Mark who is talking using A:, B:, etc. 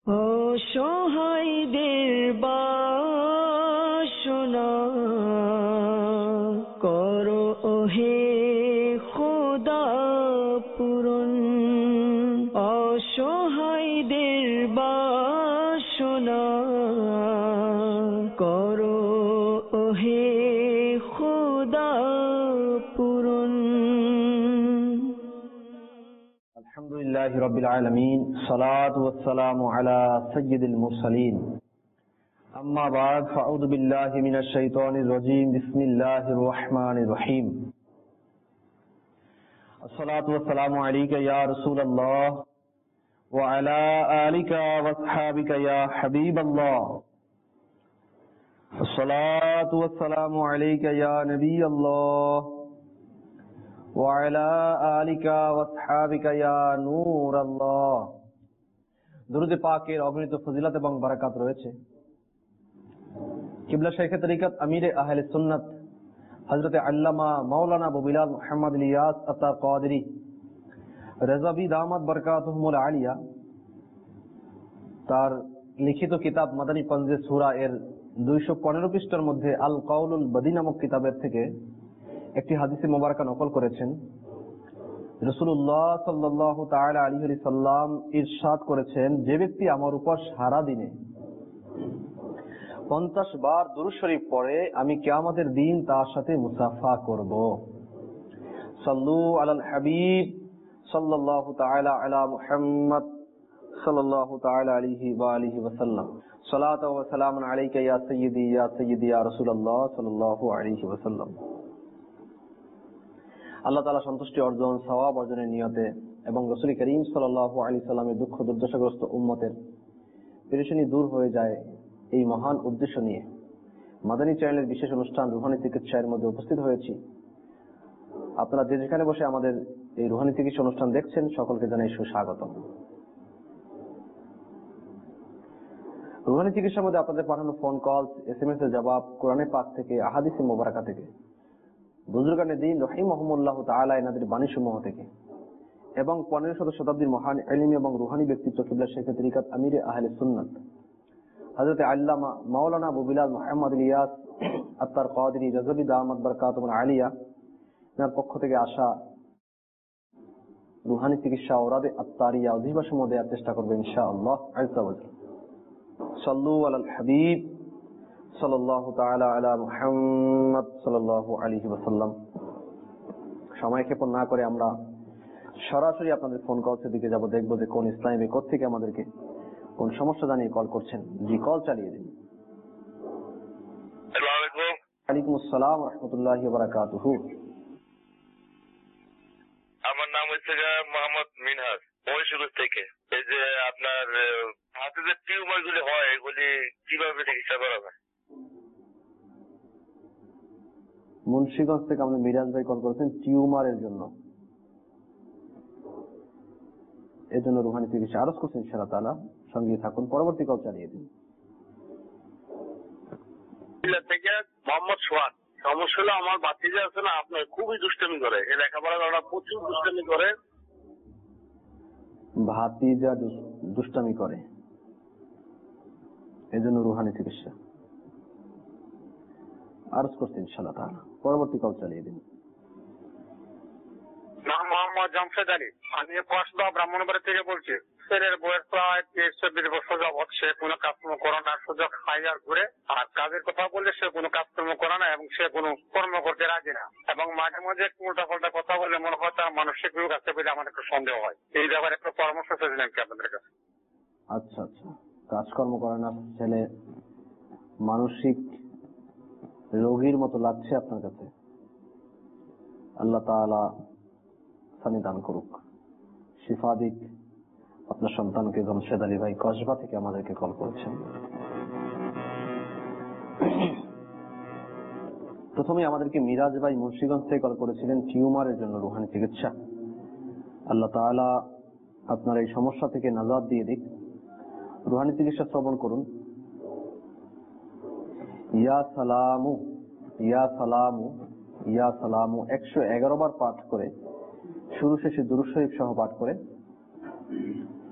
A: অসহায়দের বাসনা করো ওহে খোদা পূরণ। অসহায়দের বাসনা করো ওহে খোদা পূরণ।
B: আলহামদুলিল্লাহি রাব্বিল আলামিন, সালাতু ওয়াসসালামু আলা সাইয়্যিদিল মুরসালিন, আম্মা বা'দ, ফাআউযু বিল্লাহি মিনাশ শাইতানির রাজীম, বিসমিল্লাহির রহমানির রহিম। আসসালাতু ওয়াসসালামু আলাইকা ইয়া রাসূলুল্লাহ ওয়া আলা আলিকা ওয়া আসহাবিকা ইয়া হাবিবাল্লাহ। আসসালাতু ওয়াসসালামু আলাইকা ইয়া নবিয়াল্লাহ ওয়া আলা আলিকা ওয়া আসহাবিকা ইয়া নূরাল্লাহ। দুরূদে পাকের অগণিত ফজিলত এবং বারাকাত রয়েছে। কিবলা শাইখে তরিকত আমিরে আহলে সুন্নাত হযরতে আল্লামা মাওলানা আবু বিলাল মুহাম্মদ ইলিয়াস আত্তার কাদেরী রাযাবি দামাত বারাকাতুহুমুল আলিয়া তার লিখিত কিতাব মাদানী পঞ্জে সূরা এর 215 পৃষ্ঠার মধ্যে আল কাউলুল বাদী নামক কিতাবের থেকে একটি হাদিসে মোবারকা নকল করেছেন। রাসূলুল্লাহ সাল্লাল্লাহু তাআলা আলাইহি ওয়াসাল্লাম ইরশাদ করেছেন, যে ব্যক্তি আমার উপর সারা দিনে 50 বার দুরূদ শরীফ পড়ে, আমি কিয়ামতের দিন তার সাথে মুসাফা করব। সাল্লু আলাল হাবিব সাল্লাল্লাহু তাআলা আলা মুহাম্মদ সাল্লাল্লাহু তাআলা আলাইহি ওয়া আলিহি ওয়াসাল্লাম। সালাতু ওয়া সালামুন আলাইকা ইয়া সাইয়্যিদি ইয়া রাসূলুল্লাহ সাল্লাল্লাহু আলাইহি ওয়াসাল্লাম। আল্লাহ তাআলা সন্তুষ্টি অর্জন, সওয়াব অর্জনের নিয়তে এবং রাসূল করিম সাল্লাল্লাহু আলাইহি সাল্লামের দুঃখ দুর্দশাগ্রস্ত উম্মতের পেরেশানি দূর হয়ে যায়, এই মহান উদ্দেশ্য নিয়ে মাদানী চ্যানেলের বিশেষ অনুষ্ঠান রুহানী চিকিৎসার মধ্যে উপস্থিত হয়েছি। আপনারা যে যেখানে বসে আমাদের এই রুহানী চিকিৎসা অনুষ্ঠান দেখছেন, সকলকে জানাই সুস্বাগতম। রুহানী চিকিৎসার মধ্যে আপনাদের পাঠানো ফোন কল, SMS এর জবাব, কোরআনে পাক থেকে, আহাদিসে মোবারকা থেকে, বুজুর্গানে দ্বীন রাহিমাহুমুল্লাহ তাআলা এনাদের বাণীসমূহ থেকে এবং 15শত শতাব্দীর মহান ইলমি এবং রুহানী ব্যক্তিত্ব কিবলা শাইখে তরিকত আমিরে আহলে সুন্নাত হযরতে আল্লামা মাওলানা আবু বিলাল মুহাম্মদ ইলিয়াস আত্তার কাদেরী রাযাবি দামাত বারাকাতুহুল আলিয়া এর পক্ষ থেকে আসা রুহানী চিকিৎসা ওরাদে আত্তারিয়া অধিবাসের মধ্যে চেষ্টা করবে ইনশাআল্লাহ আযজা ওয়া জাল। সাল্লু আলাল হাবিব সাল্লাল্লাহু তাআলা আলা মুহাম্মদ সাল্লাল্লাহু আলাইহি ওয়াসাল্লাম। সময় ক্ষেপণ না করে আমরা সরাসরি আপনাদের ফোন কলের দিকে যাব, দেখব যে কোন ইসলামী কোথা থেকে আমাদেরকে কোন সমস্যা জানিয়ে কল করছেন। জি, কল চালিয়ে দিন। আসসালামু আলাইকুম। ওয়ালাইকুম আসসালাম ওয়া রাহমাতুল্লাহি ওয়া বারাকাতুহু।
C: আমার নাম হচ্ছে মোহাম্মদ মিনহাজ, মহিষগঞ্জ থেকে। এই যে আপনার হাতে যে টিউমার গুলি হয়, এগুলি কিভাবে চিকিৎসা করা যায়?
B: মুন্সিগঞ্জ থেকে আমাদের মিরাজ ভাই কল করেছেন টিউমারের জন্য, এর জন্য রুহানী চিকিৎসা আরজ করছেন ইনশাআল্লাহ তাআলা। সঙ্গে থাকুন, পরবর্তী কল চালিয়ে দিন।
C: থেকে মোহাম্মদ সোহান। সমস্যা হলো আমার বাচ্চা আছে না, আপনার খুবই দুষ্টামি করে, এই লেখাপড়া করা প্রচুর দুষ্টামি করে।
B: ভাতিজা দুষ্টামি করে, এই জন্য রুহানী চিকিৎসা আরজ করছেন ইনশাআল্লাহ তাআলা। পরবর্তী কল চালিয়ে দিন।
C: নাম মোহাম্মদ জামশেদ আলী, আমি কসবা ব্রাহ্মণবাড়ি থেকে বলছি। ছেলের বয়স প্রায় 23-20 বছর যাবৎ, সে কোনো কাজকর্ম করে না, সুযোগ খাই আর ঘুরে। আর কাজের কথা বললে সে কোনো কাজকর্ম করে না এবং সে কোনো কর্ম করতে রাজি না, এবং মাঝে মাঝে উল্টা পাল্টা কথা বললে মনে হয় তার মানসিক রোগ আছে বলে আমার একটু সন্দেহ হয়। এই ব্যাপারে একটু পরামর্শ চাইছিলাম কি আপনাদের কাছে।
B: আচ্ছা আচ্ছা, কাজকর্ম করে না, ছেলে মানসিক রোগীর মতো লাগছে আপনার কাছে। আল্লাহ তাআলা সানি দান করুক, শিফা দিক আপনার সন্তানকে। জামশেদ আলী ভাই কসবা থেকে আমাদেরকে কল করেছেন। প্রথমে আমাদেরকে মিরাজ ভাই মুন্সিগঞ্জ থেকে কল করেছিলেন টিউমারের জন্য রুহানী চিকিৎসা। আল্লাহ তাআলা আপনার এই সমস্যা থেকে নাজাত দিয়ে দিক। রুহানী চিকিৎসা শ্রবণ করুন। ইয়া সালামু ইয়া সালামু ইয়া সালামু 111 বার পাঠ করে, শুরু শেষে দুরূদ শরীফ সহ পাঠ করে